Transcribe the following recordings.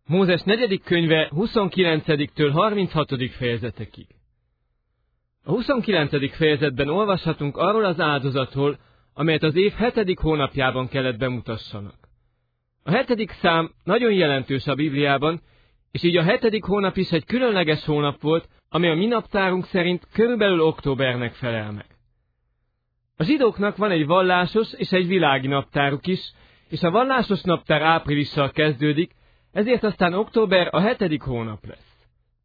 Mózes 4. könyve 29-től 36. fejezetekig. A 29. fejezetben olvashatunk arról az áldozatról, amelyet az év 7. hónapjában kellett bemutassanak. A 7. szám nagyon jelentős a Bibliában, és így a 7. hónap is egy különleges hónap volt, ami a mi naptárunk szerint körülbelül októbernek felel meg. A zsidóknak van egy vallásos és egy világi naptáruk is, és a vallásos naptár áprilissal kezdődik, ezért aztán október a 7. hónap lesz.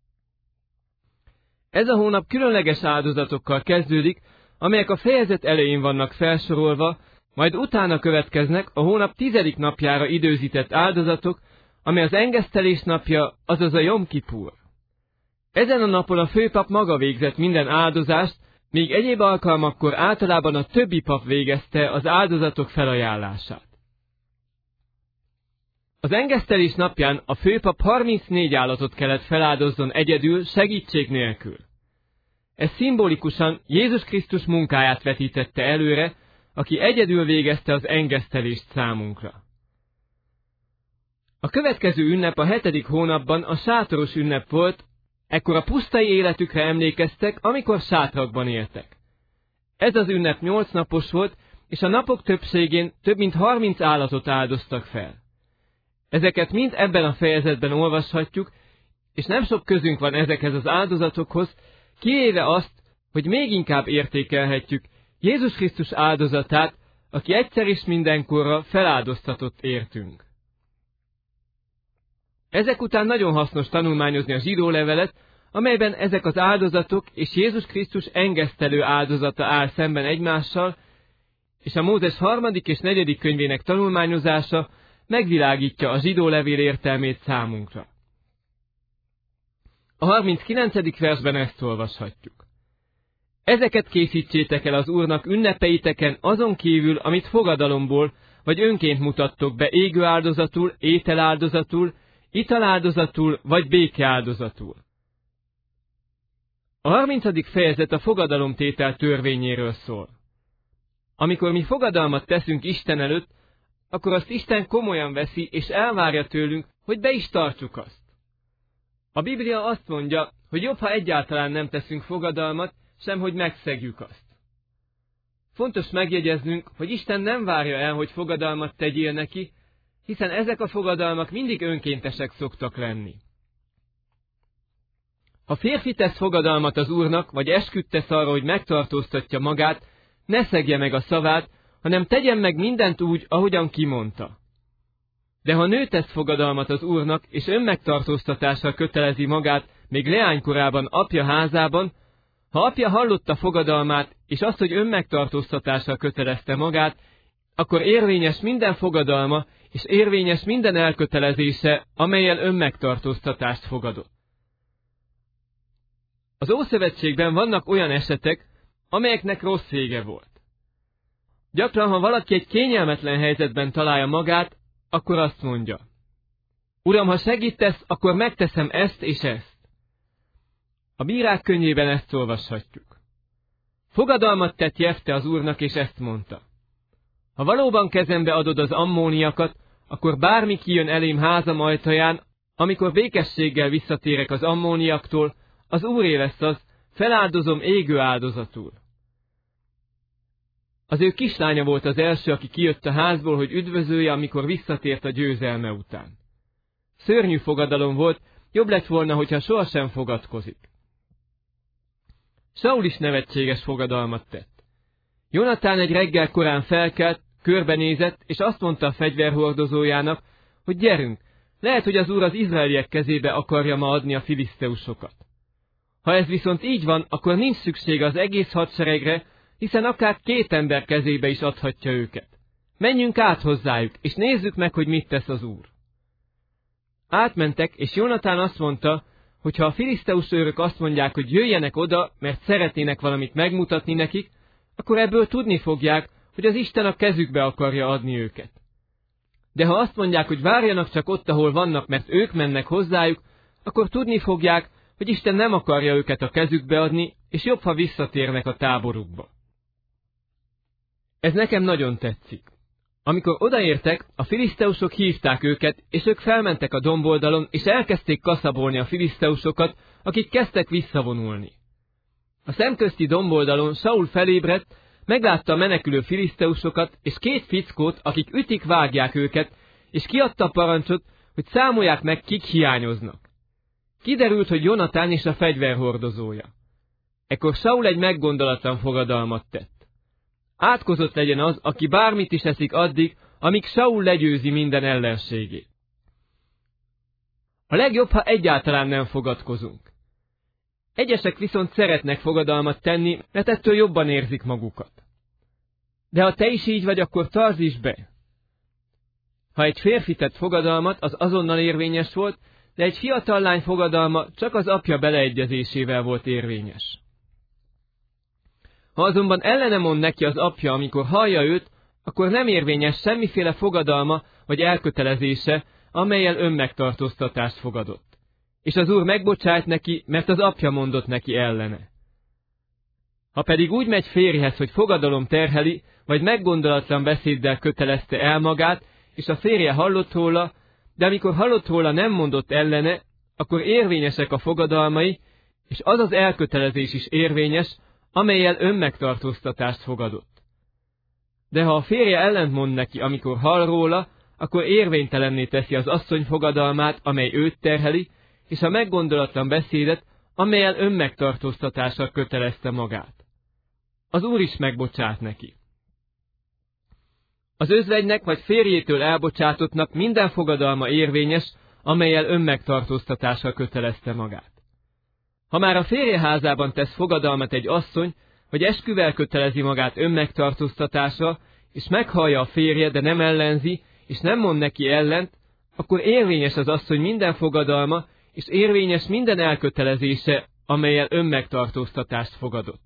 Ez a hónap különleges áldozatokkal kezdődik, amelyek a fejezet elején vannak felsorolva, majd utána következnek a hónap 10. napjára időzített áldozatok, amely az engesztelés napja, azaz a Jom Kipur. Ezen a napon a főpap maga végzett minden áldozást, míg egyéb alkalmakkor általában a többi pap végezte az áldozatok felajánlását. Az engesztelés napján a főpap 34 állatot kellett feláldozzon egyedül, segítség nélkül. Ez szimbolikusan Jézus Krisztus munkáját vetítette előre, aki egyedül végezte az engesztelést számunkra. A következő ünnep a 7. hónapban a sátoros ünnep volt, ekkor a pusztai életükre emlékeztek, amikor sátrakban éltek. Ez az ünnep 8 napos volt, és a napok többségén több mint 30 állatot áldoztak fel. Ezeket mind ebben a fejezetben olvashatjuk, és nem sok közünk van ezekhez az áldozatokhoz, kivéve azt, hogy még inkább értékelhetjük Jézus Krisztus áldozatát, aki egyszer és mindenkorra feláldoztatott értünk. Ezek után nagyon hasznos tanulmányozni a zsidó levelet, amelyben ezek az áldozatok és Jézus Krisztus engesztelő áldozata áll szemben egymással, és a Mózes 3. és 4. könyvének tanulmányozása megvilágítja a zsidó levél értelmét számunkra. A 39. versben ezt olvashatjuk. Ezeket készítsétek el az Úrnak ünnepeiteken azon kívül, amit fogadalomból vagy önként mutattok be égő áldozatul, ételáldozatul, italáldozatul vagy békeáldozatul. A 30. fejezet a fogadalomtétel törvényéről szól. Amikor mi fogadalmat teszünk Isten előtt, akkor azt Isten komolyan veszi és elvárja tőlünk, hogy be is tartsuk azt. A Biblia azt mondja, hogy jobb, ha egyáltalán nem teszünk fogadalmat, sem hogy megszegjük azt. Fontos megjegyeznünk, hogy Isten nem várja el, hogy fogadalmat tegyél neki, hiszen ezek a fogadalmak mindig önkéntesek szoktak lenni. Ha férfi tesz fogadalmat az Úrnak, vagy esküdt tesz arra, hogy megtartóztatja magát, ne szegje meg a szavát, hanem tegyen meg mindent úgy, ahogyan kimondta. De ha nő tesz fogadalmat az Úrnak, és önmegtartóztatással kötelezi magát, még leánykorában apja házában, ha apja hallotta fogadalmát, és azt, hogy önmegtartóztatással kötelezte magát, akkor érvényes minden fogadalma, és érvényes minden elkötelezése, amellyel önmegtartóztatást fogadott. Az Ószövetségben vannak olyan esetek, amelyeknek rossz vége volt. Gyakran, ha valaki egy kényelmetlen helyzetben találja magát, akkor azt mondja: Uram, ha segítesz, akkor megteszem ezt és ezt. A Bírák könyvében ezt olvashatjuk. Fogadalmat tett Jefte az Úrnak, és ezt mondta: Ha valóban kezembe adod az ammóniakat, akkor bármi kijön elém házam ajtaján, amikor békességgel visszatérek az ammóniaktól, az Úré lesz az, feláldozom égő áldozatul. Az ő kislánya volt az első, aki kijött a házból, hogy üdvözölje, amikor visszatért a győzelme után. Szörnyű fogadalom volt, jobb lett volna, hogyha sohasem fogadkozik. Saul is nevetséges fogadalmat tett. Jonatán egy reggel korán felkelt, körbenézett, és azt mondta a fegyverhordozójának, hogy gyerünk, lehet, hogy az Úr az izraeliek kezébe akarja ma adni a filiszteusokat. Ha ez viszont így van, akkor nincs szükség az egész hadseregre, hiszen akár 2 ember kezébe is adhatja őket. Menjünk át hozzájuk, és nézzük meg, hogy mit tesz az Úr. Átmentek, és Jonatán azt mondta, hogy ha a filiszteus őrök azt mondják, hogy jöjjenek oda, mert szeretnének valamit megmutatni nekik, akkor ebből tudni fogják, hogy az Isten a kezükbe akarja adni őket. De ha azt mondják, hogy várjanak csak ott, ahol vannak, mert ők mennek hozzájuk, akkor tudni fogják, hogy Isten nem akarja őket a kezükbe adni, és jobb, ha visszatérnek a táborukba. Ez nekem nagyon tetszik. Amikor odaértek, a filiszteusok hívták őket, és ők felmentek a domboldalon, és elkezdték kaszabolni a filiszteusokat, akik kezdtek visszavonulni. A szemközti domboldalon Saul felébredt, meglátta a menekülő filiszteusokat, és 2 fickót, akik ütik-vágják őket, és kiadta a parancsot, hogy számolják meg, kik hiányoznak. Kiderült, hogy Jonatán és a fegyverhordozója. Ekkor Saul egy meggondolatlan fogadalmat tett. Átkozott legyen az, aki bármit is eszik addig, amíg Saul legyőzi minden ellenségét. A legjobb, ha egyáltalán nem fogadkozunk. Egyesek viszont szeretnek fogadalmat tenni, mert ettől jobban érzik magukat. De ha te is így vagy, akkor tartsd be. Ha egy férfi tett fogadalmat, az azonnal érvényes volt, de egy fiatal lány fogadalma csak az apja beleegyezésével volt érvényes. Ha azonban ellene mond neki az apja, amikor hallja őt, akkor nem érvényes semmiféle fogadalma vagy elkötelezése, amellyel önmegtartóztatást fogadott. És az Úr megbocsájt neki, mert az apja mondott neki ellene. Ha pedig úgy megy férjhez, hogy fogadalom terheli, vagy meggondolatlan beszéddel kötelezte el magát, és a férje hallott róla, de amikor hallott róla nem mondott ellene, akkor érvényesek a fogadalmai, és az az elkötelezés is érvényes, amellyel önmegtartóztatást fogadott. De ha a férje ellentmond neki, amikor hall róla, akkor érvénytelenné teszi az asszony fogadalmát, amely őt terheli, és a meggondolatlan beszédet, amellyel önmegtartóztatással kötelezte magát. Az Úr is megbocsát neki. Az özvegynek vagy férjétől elbocsátottnak minden fogadalma érvényes, amellyel önmegtartóztatással kötelezte magát. Ha már a férje házában tesz fogadalmat egy asszony, vagy esküvel kötelezi magát önmegtartóztatásra, és meghallja a férje, de nem ellenzi, és nem mond neki ellent, akkor érvényes az asszony minden fogadalma, és érvényes minden elkötelezése, amellyel önmegtartóztatást fogadott.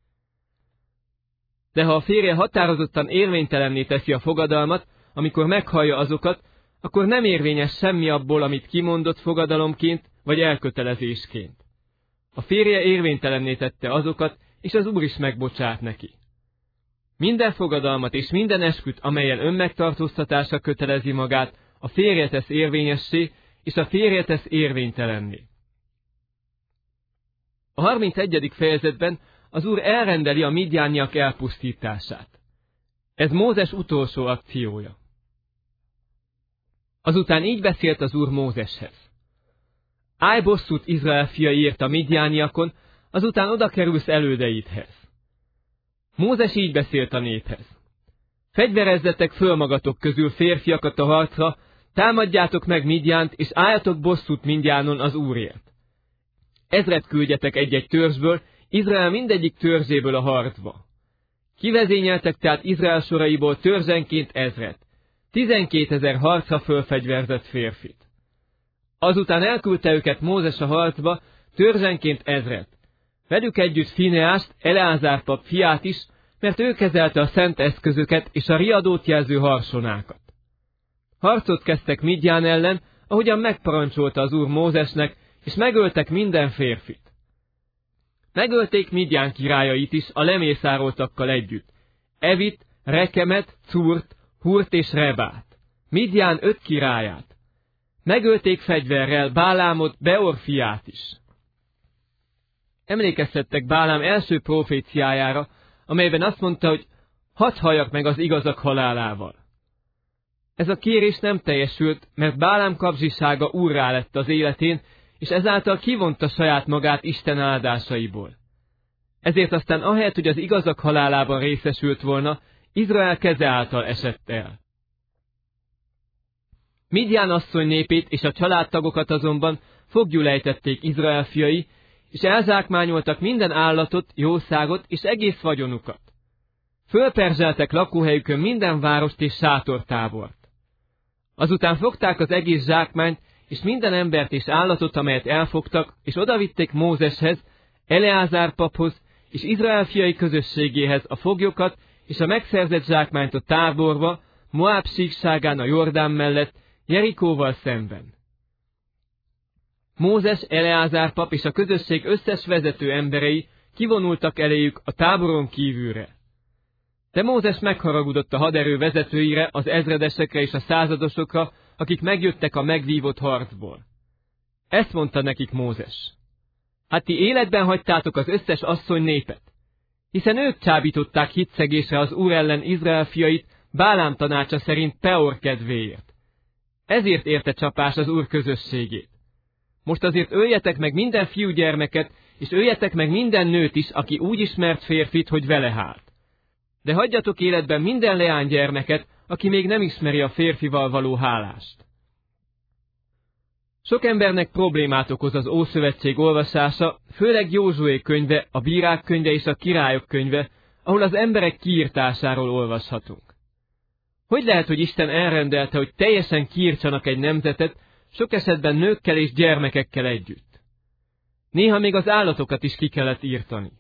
De ha a férje határozottan érvénytelenné teszi a fogadalmat, amikor meghallja azokat, akkor nem érvényes semmi abból, amit kimondott fogadalomként vagy elkötelezésként. A férje érvénytelenné tette azokat, és az Úr is megbocsát neki. Minden fogadalmat és minden esküt, amellyel önmegtartóztatásra kötelezi magát, a férje tesz érvényessé, és a férje tesz érvénytelenné. A 31. fejezetben az Úr elrendeli a midjániak elpusztítását. Ez Mózes utolsó akciója. Azután így beszélt az Úr Mózeshez. Állj bosszút Izrael fiaiért a midjániakon, azután oda kerülsz elődeidhez. Mózes így beszélt a néphez. Fegyverezzetek föl magatok közül férfiakat a harcra, támadjátok meg Midjánt, és álljatok bosszút Midjánon az Úrért. Ezret küldjetek egy-egy törzsből, Izrael mindegyik törzséből a harcba. Kivezényeltek tehát Izrael soraiból törzsenként ezret, 12 000 harcra fölfegyverzett férfit. Azután elküldte őket Mózes a harcba, törzsenként ezret. Velük együtt Fineást, Eleázár pap fiát is, mert ő kezelte a szent eszközöket és a riadót jelző harsonákat. Harcot kezdtek Midján ellen, ahogyan megparancsolta az Úr Mózesnek, és megöltek minden férfit. Megölték Midján királyait is a lemészároltakkal együtt, Evit, Rekemet, Curt, Hurt és Rebát, Midján 5 királyát. Megölték fegyverrel Bálámot, Beor fiát is. Emlékeztettek Bálám első proféciájára, amelyben azt mondta, hogy hadd halljak meg az igazak halálával. Ez a kérés nem teljesült, mert Bálám kapzsisága úrrá lett az életén, és ezáltal kivonta saját magát Isten áldásaiból. Ezért aztán ahelyett, hogy az igazak halálában részesült volna, Izrael keze által esett el. Midján asszony népét és a családtagokat azonban foglyul ejtették Izrael fiai, és elzsákmányoltak minden állatot, jószágot és egész vagyonukat. Fölperzseltek lakóhelyükön minden várost és sátortábort. Azután fogták az egész zsákmányt, és minden embert és állatot, amelyet elfogtak, és odavitték Mózeshez, Eleázár paphoz, és Izrael fiai közösségéhez a foglyokat, és a megszerzett zsákmányt a táborba, Moáb síkságán a Jordán mellett, Jerikóval szemben. Mózes, Eleázár pap és a közösség összes vezető emberei kivonultak eléjük a táboron kívülre. De Mózes megharagudott a haderő vezetőire, az ezredesekre és a századosokra, akik megjöttek a megvívott harcból. Ezt mondta nekik Mózes: hát ti életben hagytátok az összes asszony népet, hiszen ők csábították hitszegésre az Úr ellen Izrael fiait Bálám tanácsa szerint Peor kedvéért. Ezért érte csapás az Úr közösségét. Most azért öljetek meg minden fiúgyermeket, és öljetek meg minden nőt is, aki úgy ismert férfit, hogy vele hált. De hagyjatok életben minden leánygyermeket, aki még nem ismeri a férfival való hálást. Sok embernek problémát okoz az Ószövetség olvasása, főleg Józsué könyve, a Bírák könyve és a Királyok könyve, ahol az emberek kiirtásáról olvashatunk. Hogy lehet, hogy Isten elrendelte, hogy teljesen kiirtsanak egy nemzetet, sok esetben nőkkel és gyermekekkel együtt? Néha még az állatokat is ki kellett írtani.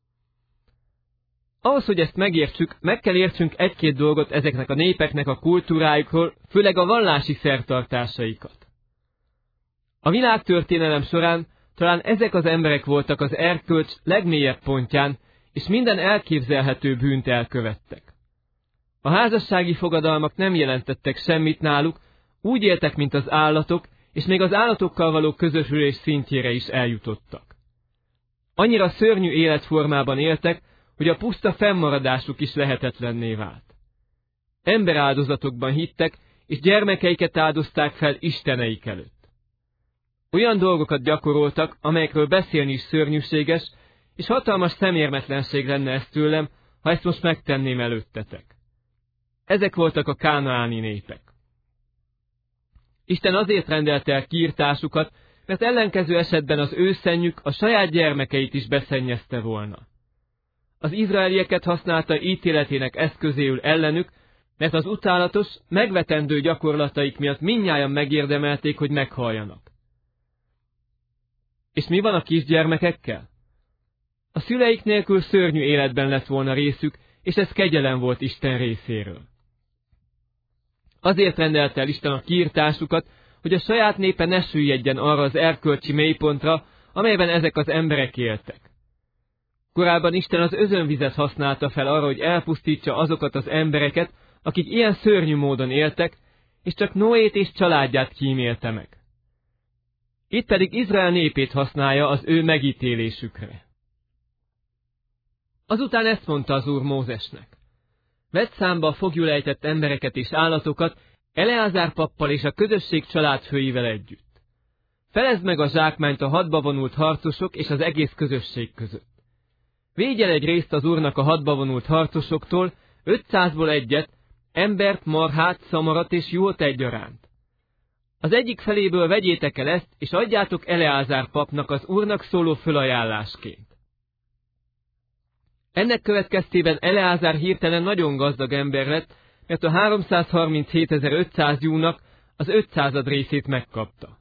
Ahhoz, hogy ezt megértsük, meg kell értsünk egy-két dolgot ezeknek a népeknek a kultúrájukról, főleg a vallási szertartásaikat. A világtörténelem során talán ezek az emberek voltak az erkölcs legmélyebb pontján, és minden elképzelhető bűnt elkövettek. A házassági fogadalmak nem jelentettek semmit náluk, úgy éltek, mint az állatok, és még az állatokkal való közösülés szintjére is eljutottak. Annyira szörnyű életformában éltek, hogy a puszta fennmaradásuk is lehetetlenné vált. Emberáldozatokban hittek, és gyermekeiket áldozták fel isteneik előtt. Olyan dolgokat gyakoroltak, amelyekről beszélni is szörnyűséges, és hatalmas szemérmetlenség lenne ez tőlem, ha ezt most megtenném előttetek. Ezek voltak a kánaáni népek. Isten azért rendelte el kiirtásukat, mert ellenkező esetben az ő szennyük a saját gyermekeit is beszennyezte volna. Az izraelieket használta ítéletének eszközéül ellenük, mert az utálatos, megvetendő gyakorlataik miatt mindnyájan megérdemelték, hogy meghalljanak. És mi van a kisgyermekekkel? A szüleik nélkül szörnyű életben lett volna részük, és ez kegyelem volt Isten részéről. Azért rendelte el Isten a kiirtásukat, hogy a saját népe ne süllyedjen arra az erkölcsi mélypontra, amelyben ezek az emberek éltek. Korábban Isten az özönvizet használta fel arra, hogy elpusztítsa azokat az embereket, akik ilyen szörnyű módon éltek, és csak Noét és családját kímélte meg. Itt pedig Izrael népét használja az ő megítélésükre. Azután ezt mondta az Úr Mózesnek: vedd számba a foglyul ejtett embereket és állatokat, Eleázár pappal és a közösség családfőivel együtt. Felezd meg a zsákmányt a hadba vonult harcosok és az egész közösség között. Védj el egy részt az Úrnak a hadba vonult harcosoktól, 500-ból egyet, embert, marhát, szamarat és juhot egyaránt. Az egyik feléből vegyétek el ezt, és adjátok Eleázár papnak az Úrnak szóló fölajánlásként. Ennek következtében Eleázár hirtelen nagyon gazdag ember lett, mert a 337.500 júnak az 500 részét megkapta.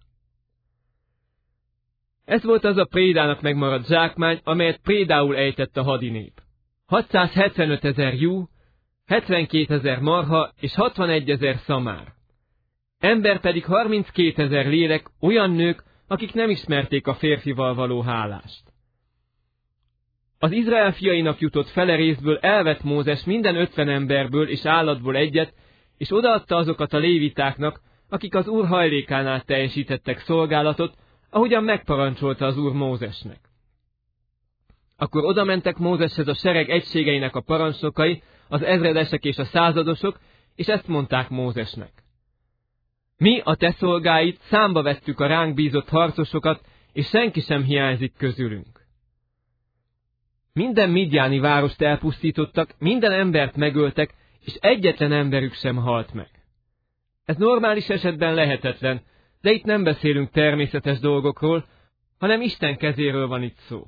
Ez volt az a prédának megmaradt zsákmány, amelyet prédául ejtett a hadinép. 675.000 jú, 72.000 marha és 61.000 szamár. Ember pedig 32.000 lélek, olyan nők, akik nem ismerték a férfival való hálást. Az Izrael fiainak jutott fele részből elvett Mózes minden 50 emberből és állatból egyet, és odaadta azokat a lévitáknak, akik az Úr hajlékánál teljesítettek szolgálatot, ahogyan megparancsolta az Úr Mózesnek. Akkor odamentek Mózeshez a sereg egységeinek a parancsnokai, az ezredesek és a századosok, és ezt mondták Mózesnek: mi, a te szolgáid, számba vettük a ránk bízott harcosokat, és senki sem hiányzik közülünk. Minden midjáni várost elpusztítottak, minden embert megöltek, és egyetlen emberük sem halt meg. Ez normális esetben lehetetlen, de itt nem beszélünk természetes dolgokról, hanem Isten kezéről van itt szó.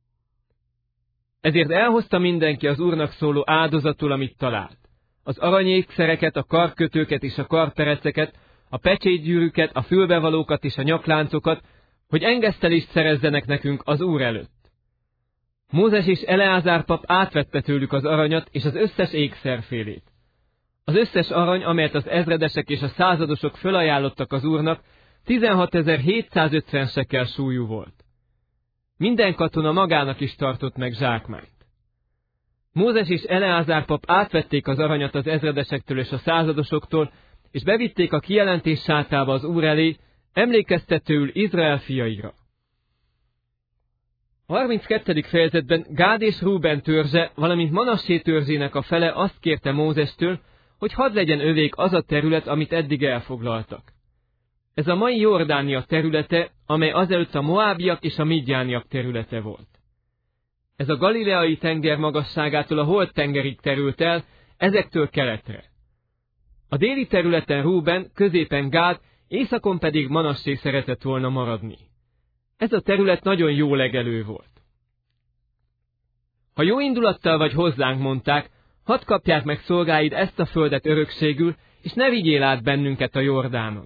Ezért elhozta mindenki az Úrnak szóló áldozatul, amit talált: az aranyékszereket, a karkötőket és a karpereceket, a pecsétgyűrűket, a fülbevalókat és a nyakláncokat, hogy engesztelést szerezzenek nekünk az Úr előtt. Mózes és Eleázár pap átvette tőlük az aranyat és az összes ékszerfélét. Az összes arany, amelyet az ezredesek és a századosok fölajánlottak az Úrnak, 16.750 sekel súlyú volt. Minden katona magának is tartott meg zsákmányt. Mózes és Eleázár pap átvették az aranyat az ezredesektől és a századosoktól, és bevitték a kijelentés sátába az Úr elé, emlékeztetőül Izrael fiaira. A 32. fejezetben Gád és Rúben törzse, valamint Manassé törzsének a fele azt kérte Mózestől, hogy hadd legyen övék az a terület, amit eddig elfoglaltak. Ez a mai Jordánia területe, amely azelőtt a moábiak és a midjániak területe volt. Ez a galileai tenger magasságától a Holt tengerig terült el, ezektől keletre. A déli területen Rúben, középen Gád, északon pedig Manassé szeretett volna maradni. Ez a terület nagyon jó legelő volt. Ha jó indulattal vagy hozzánk, mondták, hadd kapják meg szolgáid ezt a földet örökségül, és ne vigyél át bennünket a Jordánon.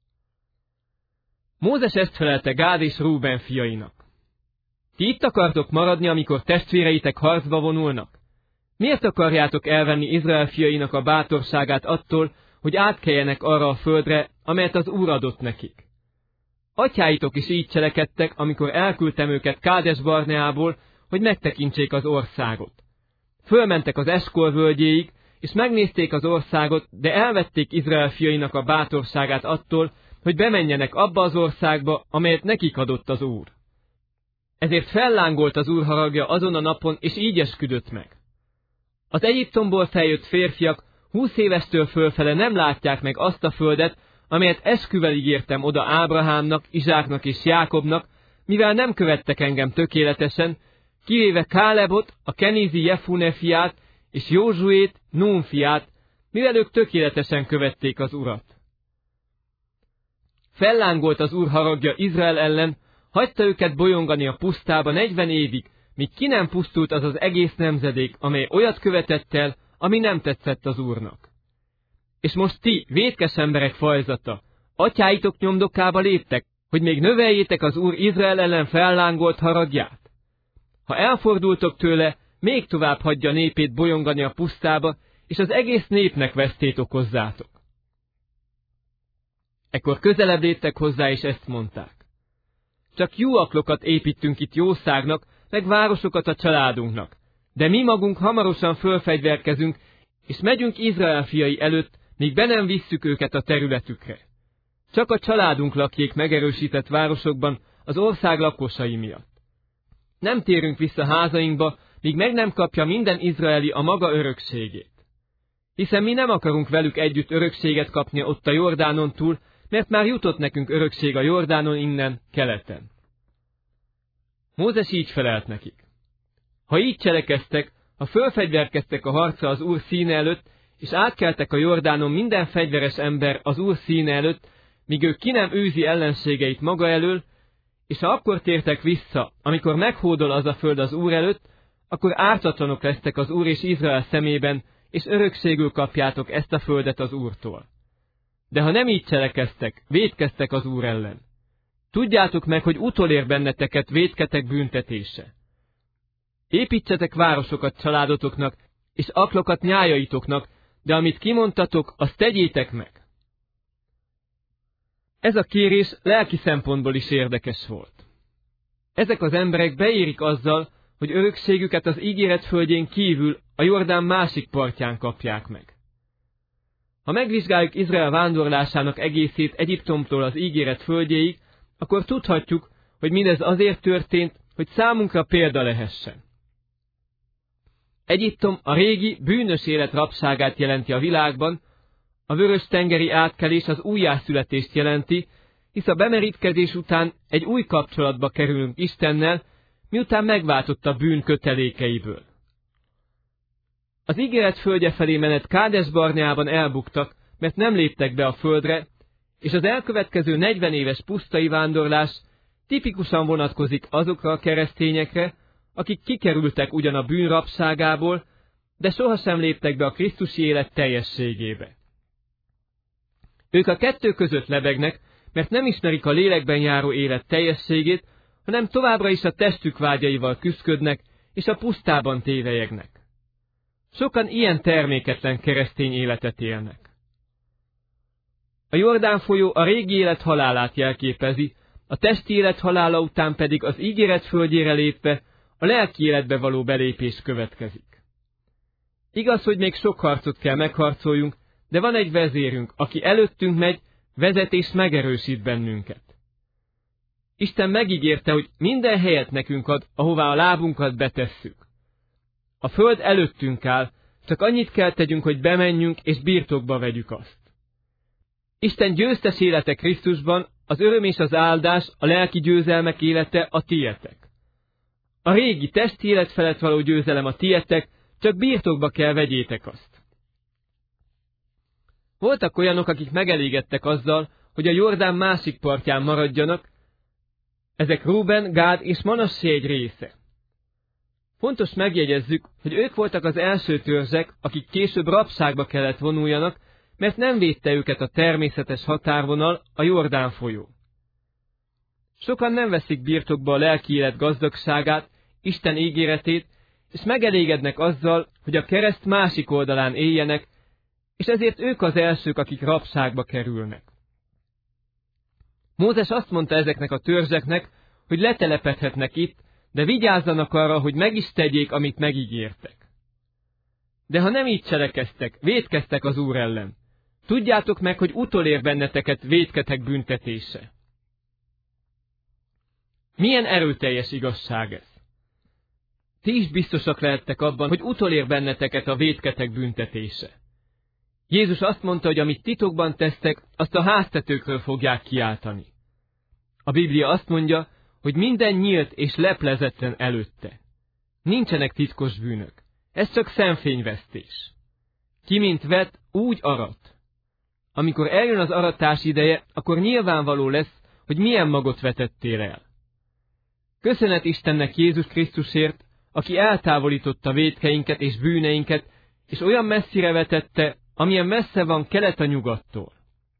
Mózes ezt felelte Gád és Rúben fiainak. Ti itt akartok maradni, amikor testvéreitek harcba vonulnak? Miért akarjátok elvenni Izrael fiainak a bátorságát attól, hogy átkeljenek arra a földre, amelyet az Úr adott nekik? Atyáitok is így cselekedtek, amikor elküldtem őket Kádes Barneából, hogy megtekintsék az országot. Fölmentek az Eskol völgyéig, és megnézték az országot, de elvették Izrael fiainak a bátorságát attól, hogy bemenjenek abba az országba, amelyet nekik adott az Úr. Ezért fellángolt az Úr haragja azon a napon, és így esküdött meg. Az Egyiptomból feljött férfiak 20 évestől fölfele nem látják meg azt a földet, amelyet esküvel ígértem oda Ábrahámnak, Izsáknak és Jákobnak, mivel nem követtek engem tökéletesen, kivéve Kálebot, a kenízi Jefune fiát, és Józsuét, Nún fiát, mivel ők tökéletesen követték az Urat. Fellángolt az Úr haragja Izrael ellen, hagyta őket bolyongani a pusztába 40 évig, míg ki nem pusztult az az egész nemzedék, amely olyat követett el, ami nem tetszett az Úrnak. És most ti, vétkes emberek fajzata, atyáitok nyomdokába léptek, hogy még növeljétek az Úr Izrael ellen fellángolt haragját. Ha elfordultok tőle, még tovább hagyja népét bolyongani a pusztába, és az egész népnek vesztét okozzátok. Ekkor közelebb léptek hozzá, és ezt mondták. Csak juhaklokat építünk itt jószágnak, meg városokat a családunknak, de mi magunk hamarosan fölfegyverkezünk, és megyünk Izrael fiai előtt, míg be nem visszük őket a területükre. Csak a családunk lakjék megerősített városokban az ország lakosai miatt. Nem térünk vissza házainkba, míg meg nem kapja minden izraeli a maga örökségét. Hiszen mi nem akarunk velük együtt örökséget kapni ott a Jordánon túl, mert már jutott nekünk örökség a Jordánon innen, keleten. Mózes így felelt nekik. Ha így cselekeztek, ha fölfegyverkeztek a harcra az Úr színe előtt, és átkeltek a Jordánon minden fegyveres ember az Úr színe előtt, míg ő ki nem űzi ellenségeit maga elől, és ha akkor tértek vissza, amikor meghódol az a föld az Úr előtt, akkor ártatlanok lesztek az Úr és Izrael szemében, és örökségül kapjátok ezt a földet az Úrtól. De ha nem így cselekeztek, vétkeztek az Úr ellen. Tudjátok meg, hogy utolér benneteket vétketek büntetése. Építsetek városokat családotoknak, és aklokat nyájaitoknak, de amit kimondtatok, azt tegyétek meg. Ez a kérés lelki szempontból is érdekes volt. Ezek az emberek beérik azzal, hogy örökségüket az ígéret földjén kívül a Jordán másik partján kapják meg. Ha megvizsgáljuk Izrael vándorlásának egészét Egyiptomtól az ígéret földjéig, akkor tudhatjuk, hogy mindez azért történt, hogy számunkra példa lehessen. Egyiptom a régi, bűnös élet rabságát jelenti a világban, a Vörös-tengeri átkelés az újjászületést jelenti, hisz a bemerítkezés után egy új kapcsolatba kerülünk Istennel, miután megváltott a bűn kötelékeiből. Az ígéret földje felé menet Kádes Barneában elbuktak, mert nem léptek be a földre, és az elkövetkező 40 éves pusztai vándorlás tipikusan vonatkozik azokra a keresztényekre, akik kikerültek ugyan a bűn rabságából, de sohasem léptek be a krisztusi élet teljességébe. Ők a kettő között lebegnek, mert nem ismerik a lélekben járó élet teljességét, hanem továbbra is a testük vágyaival küszködnek, és a pusztában tévelyegnek. Sokan ilyen terméketlen keresztény életet élnek. A Jordán folyó a régi élet halálát jelképezi, a testi élet halála után pedig az ígéret földjére lépve a lelki életbe való belépés következik. Igaz, hogy még sok harcot kell megharcoljunk, de van egy vezérünk, aki előttünk megy, vezet és megerősít bennünket. Isten megígérte, hogy minden helyet nekünk ad, ahová a lábunkat betesszük. A föld előttünk áll, csak annyit kell tegyünk, hogy bemenjünk és birtokba vegyük azt. Isten győztes élete Krisztusban, az öröm és az áldás, a lelki győzelmek élete a tietek. A régi testi élet felett való győzelem a tietek, csak birtokba kell vegyétek azt. Voltak olyanok, akik megelégedtek azzal, hogy a Jordán másik partján maradjanak, ezek Rúben, Gád és Manassé egy része. Fontos megjegyezzük, hogy ők voltak az első törzsek, akik később rabságba kellett vonuljanak, mert nem védte őket a természetes határvonal, a Jordán folyó. Sokan nem veszik birtokba a lelki élet gazdagságát, Isten ígéretét, és megelégednek azzal, hogy a kereszt másik oldalán éljenek, és ezért ők az elsők, akik rabságba kerülnek. Mózes azt mondta ezeknek a törzseknek, hogy letelepedhetnek itt, de vigyázzanak arra, hogy meg is tegyék, amit megígértek. De ha nem így cselekeztek, vétkeztek az Úr ellen, tudjátok meg, hogy utolér benneteket vétketek büntetése. Milyen erőteljes igazság ez! Ti is biztosak lehettek abban, hogy utolér benneteket a vétketek büntetése. Jézus azt mondta, hogy amit titokban tesztek, azt a háztetőkről fogják kiáltani. A Biblia azt mondja, hogy minden nyílt és leplezetten előtte. Nincsenek titkos bűnök. Ez csak szemfényvesztés. Ki mint vet, úgy arat. Amikor eljön az aratás ideje, akkor nyilvánvaló lesz, hogy milyen magot vetettél el. Köszönet Istennek Jézus Krisztusért, aki eltávolította vétkeinket és bűneinket, és olyan messzire vetette, amilyen messze van kelet a nyugattól.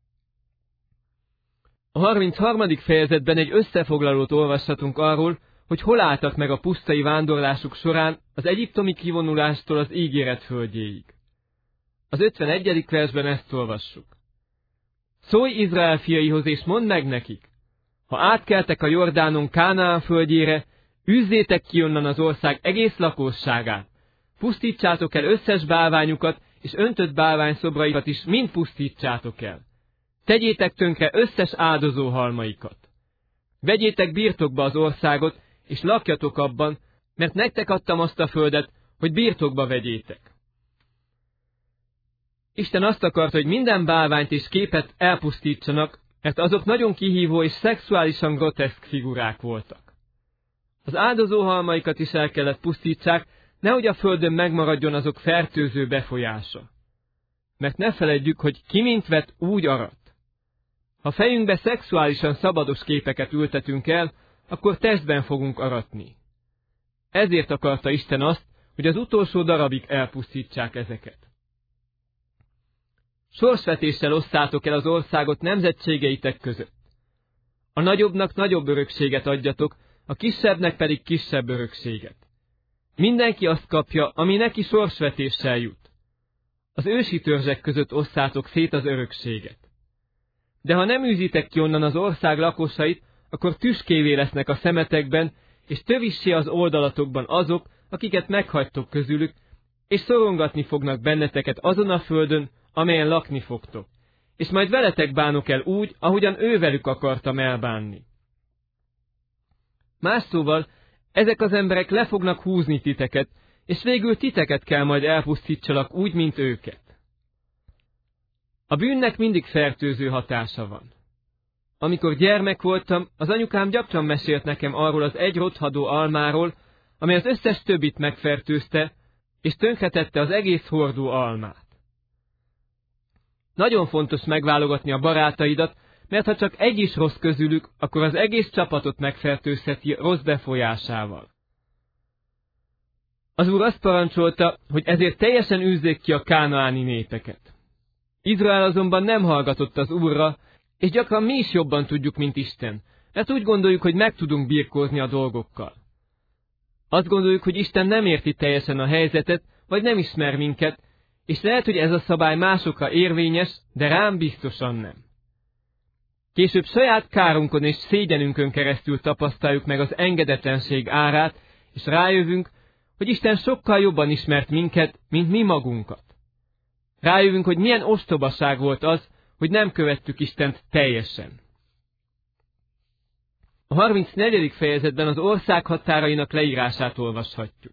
A 33. fejezetben egy összefoglalót olvashatunk arról, hogy hol álltak meg a pusztai vándorlásuk során az egyiptomi kivonulástól az ígéret földjéig. Az 51. versben ezt olvassuk. Szólj Izrael fiaihoz, és mondd meg nekik, ha átkeltek a Jordánon Kánaán földjére, űzzétek ki onnan az ország egész lakosságát, pusztítsátok el összes bálványukat, és öntött bálványszobraikat is mind pusztítsátok el. Tegyétek tönkre összes áldozóhalmaikat. Vegyétek birtokba az országot, és lakjatok abban, mert nektek adtam azt a földet, hogy birtokba vegyétek. Isten azt akarta, hogy minden bálványt és képet elpusztítsanak, mert azok nagyon kihívó és szexuálisan groteszk figurák voltak. Az áldozóhalmaikat is el kellett pusztítsák, nehogy a földön megmaradjon azok fertőző befolyása. Mert ne feledjük, hogy ki mint vet, úgy arat. Ha fejünkbe szexuálisan szabados képeket ültetünk el, akkor testben fogunk aratni. Ezért akarta Isten azt, hogy az utolsó darabig elpusztítsák ezeket. Sorsvetéssel osszátok el az országot nemzetségeitek között. A nagyobbnak nagyobb örökséget adjatok, a kisebbnek pedig kisebb örökséget. Mindenki azt kapja, ami neki sorsvetéssel jut. Az ősi törzsek között osszátok szét az örökséget. De ha nem űzitek ki onnan az ország lakosait, akkor tüskévé lesznek a szemetekben, és tövissé az oldalatokban azok, akiket meghagytok közülük, és szorongatni fognak benneteket azon a földön, amelyen lakni fogtok, és majd veletek bánok el úgy, ahogyan ő velük akartam elbánni. Más szóval, ezek az emberek le fognak húzni titeket, és végül titeket kell majd elpusztítsalak úgy, mint őket. A bűnnek mindig fertőző hatása van. Amikor gyermek voltam, az anyukám gyakran mesélt nekem arról az egy rothadó almáról, amely az összes többit megfertőzte, és tönkretette az egész hordó almát. Nagyon fontos megválogatni a barátaidat, mert ha csak egy is rossz közülük, akkor az egész csapatot megfertőzheti rossz befolyásával. Az Úr azt parancsolta, hogy ezért teljesen űzzék ki a kánaáni népeket. Izrael azonban nem hallgatott az Úrra, és gyakran mi is jobban tudjuk, mint Isten, mert úgy gondoljuk, hogy meg tudunk birkózni a dolgokkal. Azt gondoljuk, hogy Isten nem érti teljesen a helyzetet, vagy nem ismer minket, és lehet, hogy ez a szabály másokra érvényes, de rám biztosan nem. Később saját kárunkon és szégyenünkön keresztül tapasztaljuk meg az engedetlenség árát, és rájövünk, hogy Isten sokkal jobban ismert minket, mint mi magunkat. Rájövünk, hogy milyen ostobaság volt az, hogy nem követtük Istent teljesen. A 34. fejezetben az ország határainak leírását olvashatjuk.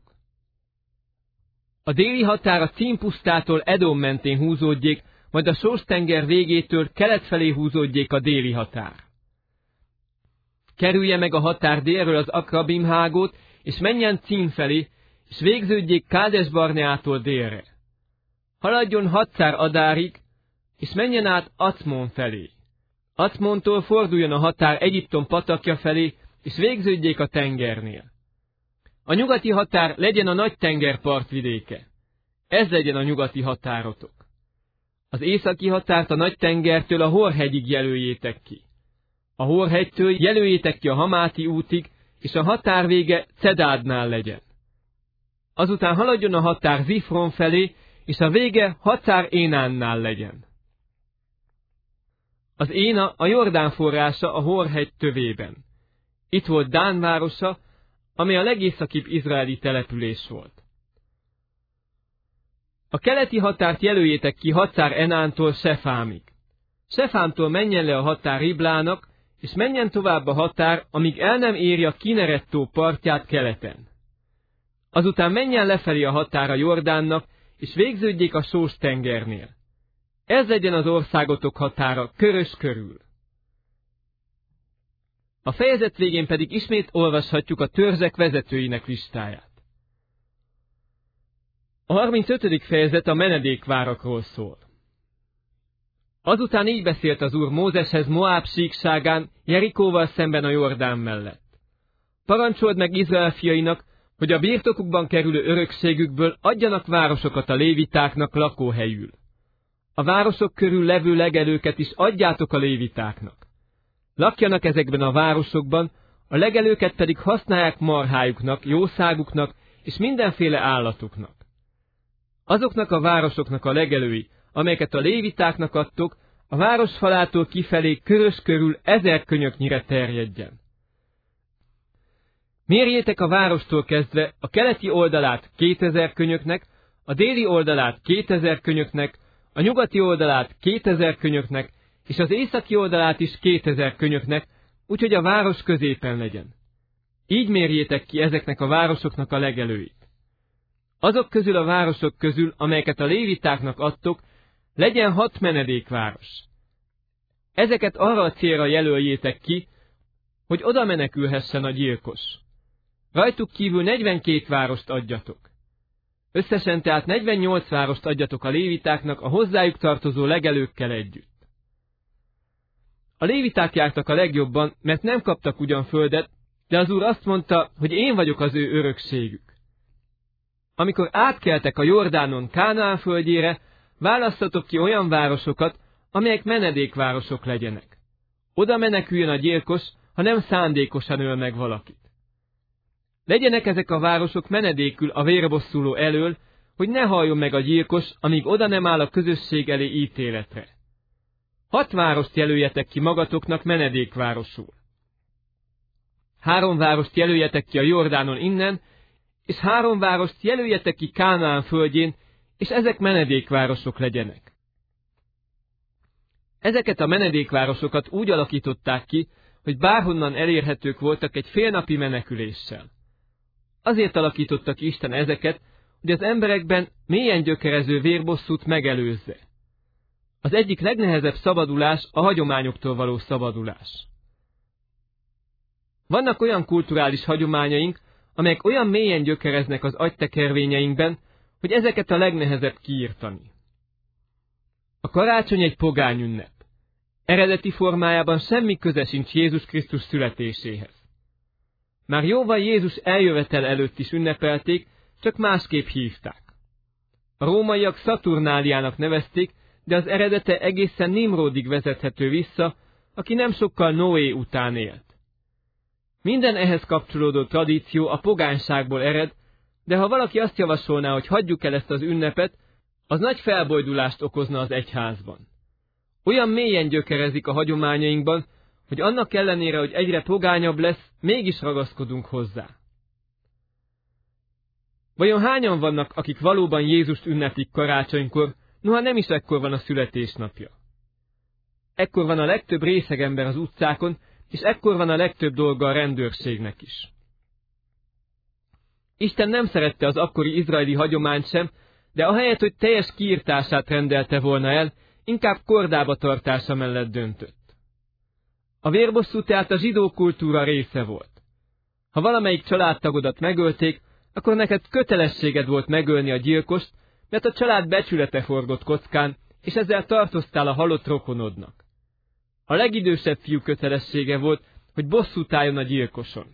A déli határ a Címpusztától Edom mentén húzódjék, majd a Sós-tenger végétől kelet felé húzódjék a déli határ. Kerülje meg a határ délről az Akrabim hágót, és menjen Cím felé, és végződjék Kádes-Barneától délre. Haladjon Hatszár Adárig, és menjen át Acmon felé. Acmontól forduljon a határ Egyiptom patakja felé, és végződjék a tengernél. A nyugati határ legyen a nagy tenger partvidéke. Ez legyen a nyugati határotok. Az északi határt a nagy tengertől a Hor-hegyig jelöljétek ki. A Hor-hegytől jelöljétek ki a Hamáti útig, és a határ vége Cedádnál legyen. Azután haladjon a határ Zifron felé, és a vége Hacár Énánnál legyen. Az Éna a Jordán forrása a Hor-hegy tövében. Itt volt Dán városa, amely a legészakibb izraeli település volt. A keleti határt jelöljétek ki Hacár Enántól Sefámig. Sefámtól menjen le a határ Riblának, és menjen tovább a határ, amíg el nem érje a Kineret-tó partját keleten. Azután menjen lefelé a határa Jordánnak, és végződjék a Sós-tengernél. Ez legyen az országotok határa körös körül. A fejezet végén pedig ismét olvashatjuk a törzsek vezetőinek listáját. A 35. fejezet a menedékvárakról szól. Azután így beszélt az Úr Mózeshez Moáb síkságán, Jerikóval szemben a Jordán mellett. Parancsold meg Izrael fiainak, hogy a birtokukban kerülő örökségükből adjanak városokat a lévitáknak lakóhelyül. A városok körül levő legelőket is adjátok a lévitáknak. Lakjanak ezekben a városokban, a legelőket pedig használják marhájuknak, jószáguknak és mindenféle állatuknak. Azoknak a városoknak a legelői, amelyeket a lévitáknak adtok, a városfalától kifelé körös körül 1000 könyöknyire terjedjen. Mérjétek a várostól kezdve a keleti oldalát 2000 könyöknek, a déli oldalát 2000 könyöknek, a nyugati oldalát 2000 könyöknek, és az északi oldalát is 2000 könyöknek, úgyhogy a város középen legyen. Így mérjétek ki ezeknek a városoknak a legelőit. Azok közül a városok közül, amelyeket a lévitáknak adtok, legyen 6 menedékváros. Ezeket arra a célra jelöljétek ki, hogy oda menekülhessen a gyilkos. Rajtuk kívül 42 várost adjatok. Összesen tehát 48 várost adjatok a lévitáknak a hozzájuk tartozó legelőkkel együtt. A léviták jártak a legjobban, mert nem kaptak ugyan földet, de az Úr azt mondta, hogy én vagyok az ő örökségük. Amikor átkeltek a Jordánon Kánaán földjére, választatok ki olyan városokat, amelyek menedékvárosok legyenek. Oda meneküljön a gyilkos, ha nem szándékosan öl meg valakit. Legyenek ezek a városok menedékül a vérbosszuló elől, hogy ne halljon meg a gyilkos, amíg oda nem áll a közösség elé ítéletre. 6 várost jelöljetek ki magatoknak menedékvárosul. 3 várost jelöljetek ki a Jordánon innen, és 3 várost jelöljetek ki Kánaán földjén, és ezek menedékvárosok legyenek. Ezeket a menedékvárosokat úgy alakították ki, hogy bárhonnan elérhetők voltak egy félnapi meneküléssel. Azért alakította ki Isten ezeket, hogy az emberekben mélyen gyökerező vérbosszút megelőzze. Az egyik legnehezebb szabadulás a hagyományoktól való szabadulás. Vannak olyan kulturális hagyományaink, amelyek olyan mélyen gyökereznek az agytekervényeinkben, hogy ezeket a legnehezebb kiírtani. A karácsony egy pogány ünnep. Eredeti formájában semmi köze sincs Jézus Krisztus születéséhez. Már jóval Jézus eljövetel előtt is ünnepelték, csak másképp hívták. A rómaiak Szaturnáliának nevezték, de az eredete egészen Nimródig vezethető vissza, aki nem sokkal Noé után élt. Minden ehhez kapcsolódó tradíció a pogányságból ered, de ha valaki azt javasolná, hogy hagyjuk el ezt az ünnepet, az nagy felbojdulást okozna az egyházban. Olyan mélyen gyökerezik a hagyományainkban, hogy annak ellenére, hogy egyre pogányabb lesz, mégis ragaszkodunk hozzá. Vajon hányan vannak, akik valóban Jézust ünneplik karácsonykor, noha nem is ekkor van a születésnapja? Ekkor van a legtöbb részeg ember az utcákon, és ekkor van a legtöbb dolga a rendőrségnek is. Isten nem szerette az akkori izraeli hagyományt sem, de ahelyett, hogy teljes kiirtását rendelte volna el, inkább kordába tartása mellett döntött. A vérbosszú tehát a zsidó kultúra része volt. Ha valamelyik családtagodat megölték, akkor neked kötelességed volt megölni a gyilkost, mert a család becsülete forgott kockán, és ezzel tartoztál a halott rokonodnak. A legidősebb fiú kötelessége volt, hogy bosszút álljon a gyilkoson.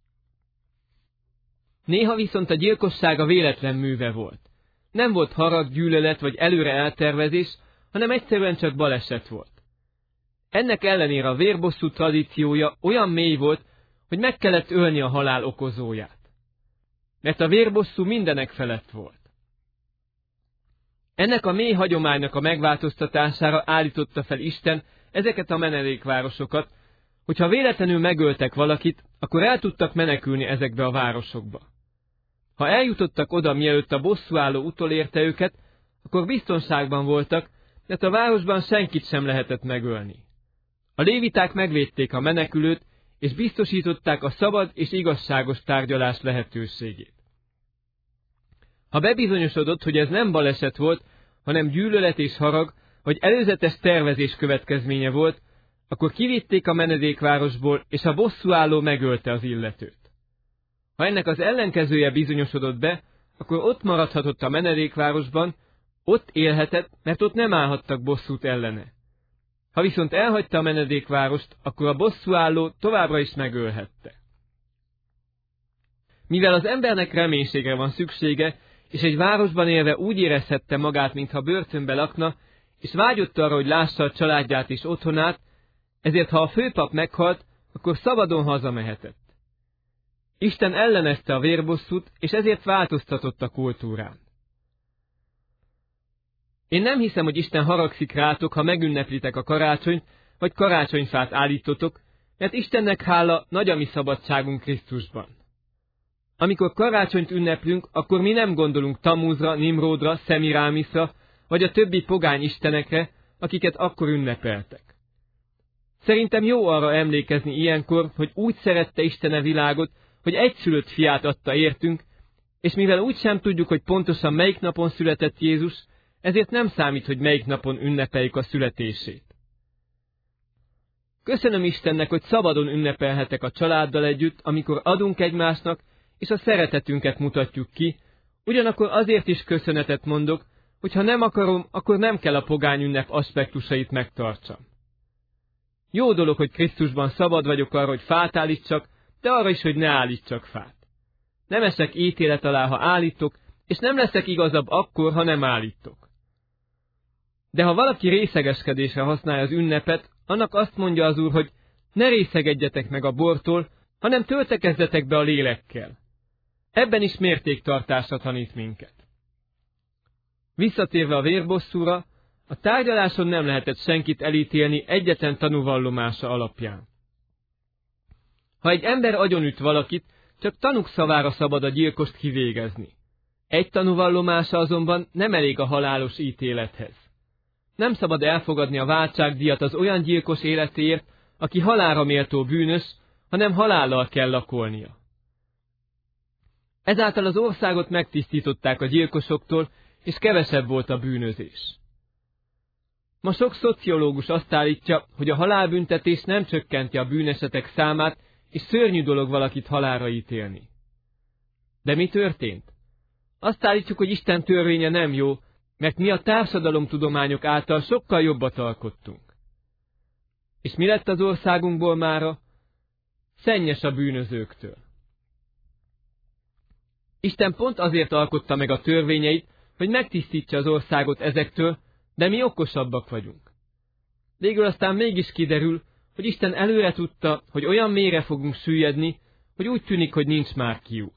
Néha viszont a gyilkosság a véletlen műve volt. Nem volt harag, gyűlölet vagy előre eltervezés, hanem egyszerűen csak baleset volt. Ennek ellenére a vérbosszú tradíciója olyan mély volt, hogy meg kellett ölni a halál okozóját. Mert a vérbosszú mindenek felett volt. Ennek a mély hagyománynak a megváltoztatására állította fel Isten ezeket a menedékvárosokat, hogyha véletlenül megöltek valakit, akkor el tudtak menekülni ezekbe a városokba. Ha eljutottak oda, mielőtt a bosszúálló utolérte őket, akkor biztonságban voltak, mert a városban senkit sem lehetett megölni. A léviták megvédték a menekülőt, és biztosították a szabad és igazságos tárgyalás lehetőségét. Ha bebizonyosodott, hogy ez nem baleset volt, hanem gyűlölet és harag, vagy előzetes tervezés következménye volt, akkor kivitték a menedékvárosból, és a bosszúálló megölte az illetőt. Ha ennek az ellenkezője bizonyosodott be, akkor ott maradhatott a menedékvárosban, ott élhetett, mert ott nem állhattak bosszút ellene. Ha viszont elhagyta a menedékvárost, akkor a bosszúálló továbbra is megölhette. Mivel az embernek reménységre van szüksége, és egy városban élve úgy érezhette magát, mintha börtönbe lakna, és vágyott arra, hogy lássa a családját és otthonát, ezért ha a főpap meghalt, akkor szabadon hazamehetett. Isten ellenezte a vérbosszút, és ezért változtatott a kultúrán. Én nem hiszem, hogy Isten haragszik rátok, ha megünneplitek a karácsonyt, vagy karácsonyfát állítotok, mert Istennek hála, nagy a mi szabadságunk Krisztusban. Amikor karácsonyt ünneplünk, akkor mi nem gondolunk Tammuzra, Nimródra, Szemirámiszra, vagy a többi pogány istenekre, akiket akkor ünnepeltek. Szerintem jó arra emlékezni ilyenkor, hogy úgy szerette Isten a világot, hogy egyszülött fiát adta értünk, és mivel úgy sem tudjuk, hogy pontosan melyik napon született Jézus, ezért nem számít, hogy melyik napon ünnepeljük a születését. Köszönöm Istennek, hogy szabadon ünnepelhetek a családdal együtt, amikor adunk egymásnak, és a szeretetünket mutatjuk ki, ugyanakkor azért is köszönetet mondok, hogy ha nem akarom, akkor nem kell a pogány ünnep aspektusait megtartsam. Jó dolog, hogy Krisztusban szabad vagyok arra, hogy fát állítsak, de arra is, hogy ne állítsak fát. Nem esek ítélet alá, ha állítok, és nem leszek igazabb akkor, ha nem állítok. De ha valaki részegeskedésre használja az ünnepet, annak azt mondja az Úr, hogy ne részegedjetek meg a bortól, hanem töltekezzetek be a lélekkel. Ebben is mértéktartásra tanít minket. Visszatérve a vérbosszúra, a tárgyaláson nem lehetett senkit elítélni egyetlen tanúvallomása alapján. Ha egy ember agyonüt valakit, csak tanúk szavára szabad a gyilkost kivégezni. Egy tanúvallomása azonban nem elég a halálos ítélethez. Nem szabad elfogadni a váltságdíjat az olyan gyilkos életéért, aki halálra méltó bűnös, hanem halállal kell lakolnia. Ezáltal az országot megtisztították a gyilkosoktól, és kevesebb volt a bűnözés. Ma sok szociológus azt állítja, hogy a halálbüntetés nem csökkenti a bűnesetek számát, és szörnyű dolog valakit halálra ítélni. De mi történt? Azt állítjuk, hogy Isten törvénye nem jó, mert mi a társadalomtudományok által sokkal jobbat alkottunk. És mi lett az országunkból mára? Szennyes a bűnözőktől. Isten pont azért alkotta meg a törvényeit, hogy megtisztítsa az országot ezektől, de mi okosabbak vagyunk. Végül aztán mégis kiderül, hogy Isten előre tudta, hogy olyan mélyre fogunk süllyedni, hogy úgy tűnik, hogy nincs már kiút.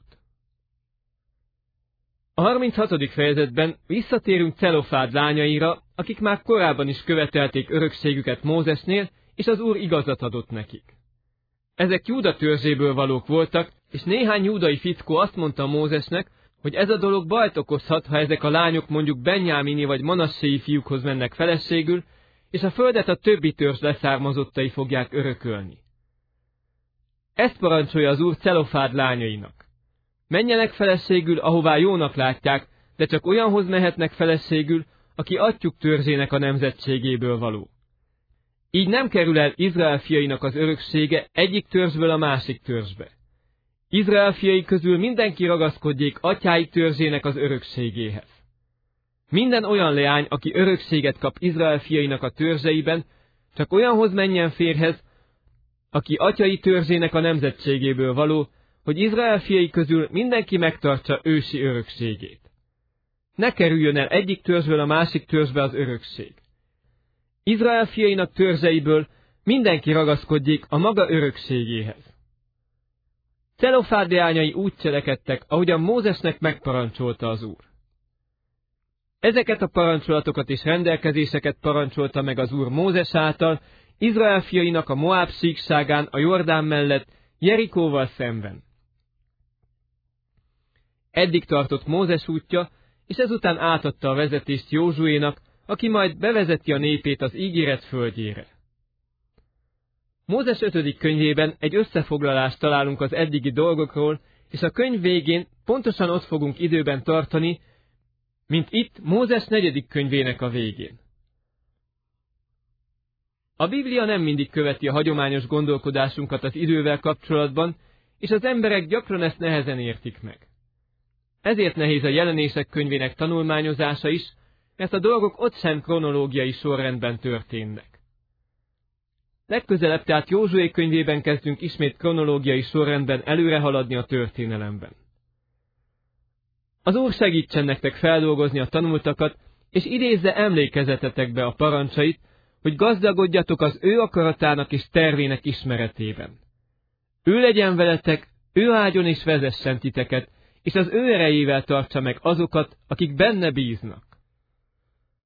A 36. fejezetben visszatérünk Celofád lányaira, akik már korábban is követelték örökségüket Mózesnél, és az Úr igazat adott nekik. Ezek Júda törzséből valók voltak, és néhány júdai fickó azt mondta Mózesnek, hogy ez a dolog bajt okozhat, ha ezek a lányok mondjuk Benjámini vagy Manassei fiúkhoz mennek feleségül, és a földet a többi törzs leszármazottai fogják örökölni. Ezt parancsolja az Úr Celofád lányainak. Menjenek feleségül, ahová jónak látják, de csak olyanhoz mehetnek feleségül, aki atyjuk törzsének a nemzetségéből való. Így nem kerül el Izrael fiainak az öröksége egyik törzsből a másik törzsbe. Izrael fiai közül mindenki ragaszkodjék atyái törzsének az örökségéhez. Minden olyan leány, aki örökséget kap Izrael fiainak a törzseiben, csak olyanhoz menjen férjhez, aki atyai törzsének a nemzetségéből való, hogy Izrael fiai közül mindenki megtartsa ősi örökségét. Ne kerüljön el egyik törzsből a másik törzsbe az örökség. Izrael fiainak törzseiből mindenki ragaszkodjék a maga örökségéhez. Celofád leányai úgy cselekedtek, ahogyan Mózesnek megparancsolta az Úr. Ezeket a parancsolatokat és rendelkezéseket parancsolta meg az Úr Mózes által, Izrael fiainak a Moáb síkságán a Jordán mellett, Jerikóval szemben. Eddig tartott Mózes útja, és ezután átadta a vezetést Józsuénak, aki majd bevezeti a népét az ígéret földjére. Mózes 5. könyvében egy összefoglalást találunk az eddigi dolgokról, és a könyv végén pontosan ott fogunk időben tartani, mint itt Mózes 4. könyvének a végén. A Biblia nem mindig követi a hagyományos gondolkodásunkat az idővel kapcsolatban, és az emberek gyakran ezt nehezen értik meg. Ezért nehéz a Jelenések könyvének tanulmányozása is, mert a dolgok ott sem kronológiai sorrendben történnek. Legközelebb tehát Józsué könyvében kezdünk ismét kronológiai sorrendben előre haladni a történelemben. Az Úr segítsen nektek feldolgozni a tanultakat, és idézze emlékezetetekbe a parancsait, hogy gazdagodjatok az ő akaratának és tervének ismeretében. Ő legyen veletek, ő áldjon és vezessen titeket, és az ő erejével tartsa meg azokat, akik benne bíznak.